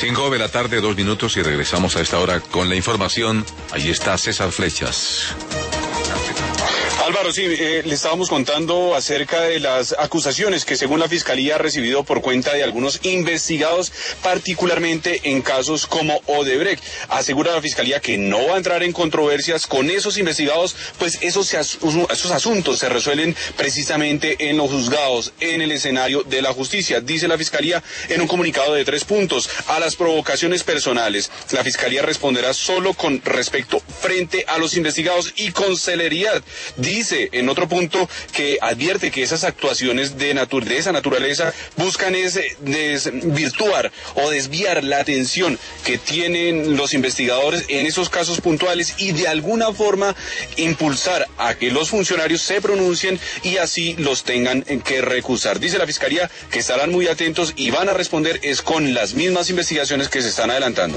5 de la tarde, 2 minutos y regresamos a esta hora con la información. Allí está César Flechas. Álvaro, sí, le estábamos contando acerca de las acusaciones que según la Fiscalía ha recibido por cuenta de algunos investigados, particularmente en casos como Odebrecht. Asegura la Fiscalía que no va a entrar en controversias con esos investigados, pues esos asuntos se resuelven precisamente en los juzgados, en el escenario de la justicia. Dice la Fiscalía en un comunicado de 3 puntos. A las provocaciones personales, la Fiscalía responderá solo con respecto frente a los investigados y con celeridad. Dice en otro punto que advierte que esas actuaciones de esa naturaleza buscan desvirtuar o desviar la atención que tienen los investigadores en esos casos puntuales y de alguna forma impulsar a que los funcionarios se pronuncien y así los tengan que recusar. Dice la Fiscalía que estarán muy atentos y van a responder es con las mismas investigaciones que se están adelantando.